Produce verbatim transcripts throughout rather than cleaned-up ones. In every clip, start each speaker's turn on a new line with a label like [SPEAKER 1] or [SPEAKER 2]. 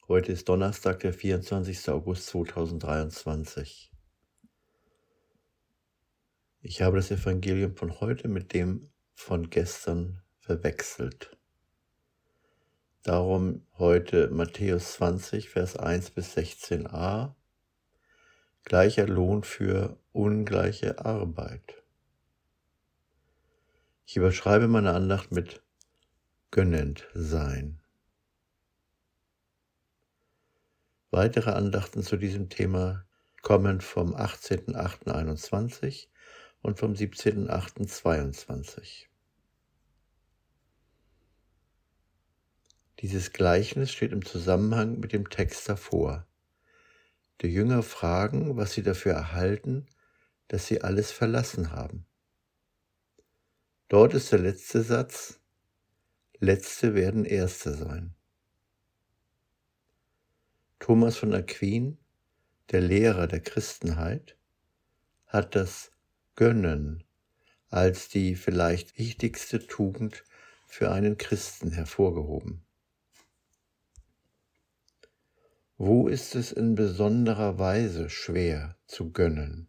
[SPEAKER 1] Heute ist Donnerstag, der vierundzwanzigster August zweitausenddreiundzwanzig. Ich habe das Evangelium von heute mit dem von gestern verwechselt. Darum heute Matthäus zwanzig, Vers eins bis sechzehn a, gleicher Lohn für ungleiche Arbeit. Ich überschreibe meine Andacht mit gönnend sein. Weitere Andachten zu diesem Thema kommen vom achtzehnten achten einundzwanzig und vom siebzehnten achten zweiundzwanzig. Dieses Gleichnis steht im Zusammenhang mit dem Text davor. Die Jünger fragen, was sie dafür erhalten, dass sie alles verlassen haben. Dort ist der letzte Satz: Letzte werden Erste sein. Thomas von Aquin, der Lehrer der Christenheit, hat das Gönnen als die vielleicht wichtigste Tugend für einen Christen hervorgehoben. Wo ist es in besonderer Weise schwer zu gönnen?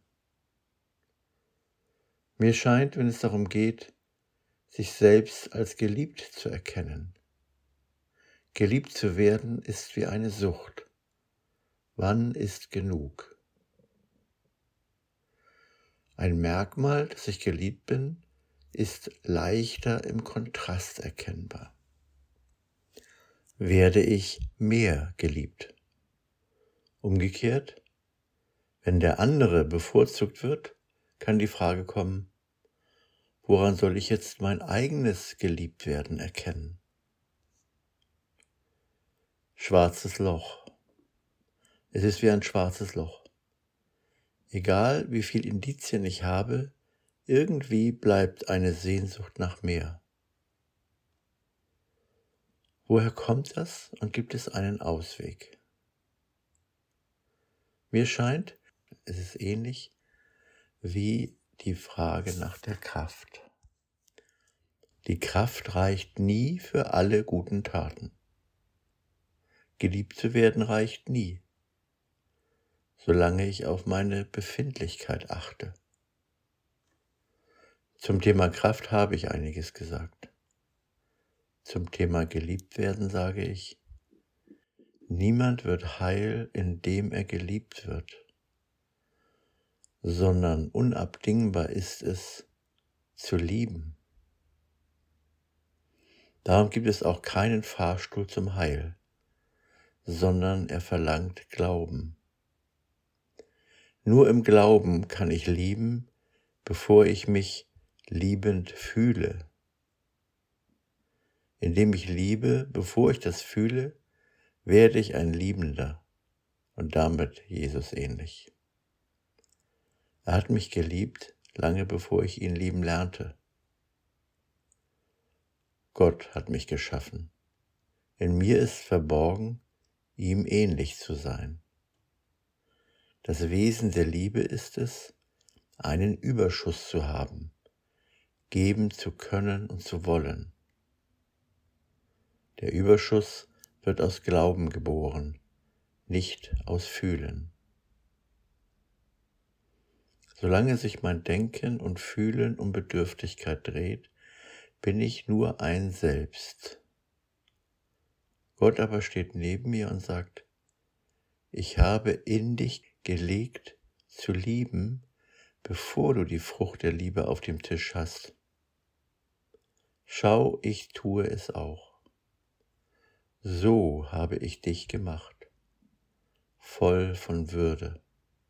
[SPEAKER 1] Mir scheint, wenn es darum geht, sich selbst als geliebt zu erkennen. Geliebt zu werden ist wie eine Sucht. Wann ist genug? Ein Merkmal, dass ich geliebt bin, ist leichter im Kontrast erkennbar. Werde ich mehr geliebt? Umgekehrt, wenn der andere bevorzugt wird, kann die Frage kommen: Woran soll ich jetzt mein eigenes Geliebtwerden erkennen? Schwarzes Loch. Es ist wie ein schwarzes Loch. Egal wie viel Indizien ich habe, irgendwie bleibt eine Sehnsucht nach mehr. Woher kommt das und gibt es einen Ausweg? Mir scheint, es ist ähnlich wie die Frage nach der Kraft. Die Kraft reicht nie für alle guten Taten. Geliebt zu werden reicht nie, solange ich auf meine Befindlichkeit achte. Zum Thema Kraft habe ich einiges gesagt. Zum Thema geliebt werden sage ich: Niemand wird heil, indem er geliebt wird, sondern unabdingbar ist es, zu lieben. Darum gibt es auch keinen Fahrstuhl zum Heil, sondern er verlangt Glauben. Nur im Glauben kann ich lieben, bevor ich mich liebend fühle. Indem ich liebe, bevor ich das fühle, werde ich ein Liebender und damit Jesus ähnlich. Er hat mich geliebt, lange bevor ich ihn lieben lernte. Gott hat mich geschaffen. In mir ist verborgen, ihm ähnlich zu sein. Das Wesen der Liebe ist es, einen Überschuss zu haben, geben zu können und zu wollen. Der Überschuss wird aus Glauben geboren, nicht aus Fühlen. Solange sich mein Denken und Fühlen um Bedürftigkeit dreht, bin ich nur ein Selbst. Gott aber steht neben mir und sagt: Ich habe in dich gelegt, zu lieben, bevor du die Frucht der Liebe auf dem Tisch hast. Schau, ich tue es auch. So habe ich dich gemacht, voll von Würde.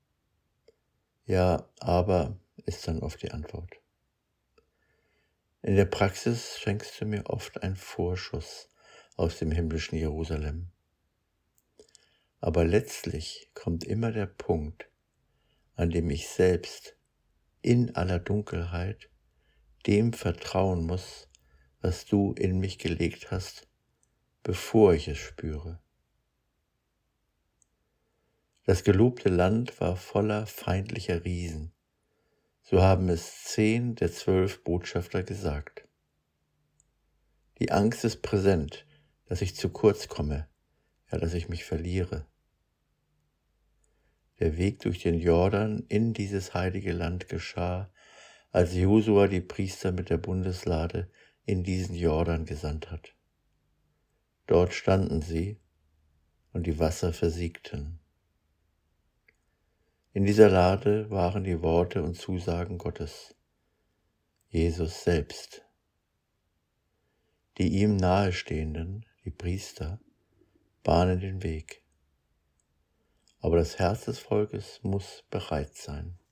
[SPEAKER 1] Ja, aber ist dann oft die Antwort. In der Praxis schenkst du mir oft einen Vorschuss aus dem himmlischen Jerusalem. Aber letztlich kommt immer der Punkt, an dem ich selbst in aller Dunkelheit dem vertrauen muss, was du in mich gelegt hast, bevor ich es spüre. Das gelobte Land war voller feindlicher Riesen. So haben es zehn der zwölf Botschafter gesagt. Die Angst ist präsent, dass ich zu kurz komme, ja, dass ich mich verliere. Der Weg durch den Jordan in dieses heilige Land geschah, als Josua die Priester mit der Bundeslade in diesen Jordan gesandt hat. Dort standen sie und die Wasser versiegten. In dieser Lade waren die Worte und Zusagen Gottes, Jesus selbst. Die ihm nahestehenden, die Priester, bahnen den Weg. Aber das Herz des Volkes muss bereit sein.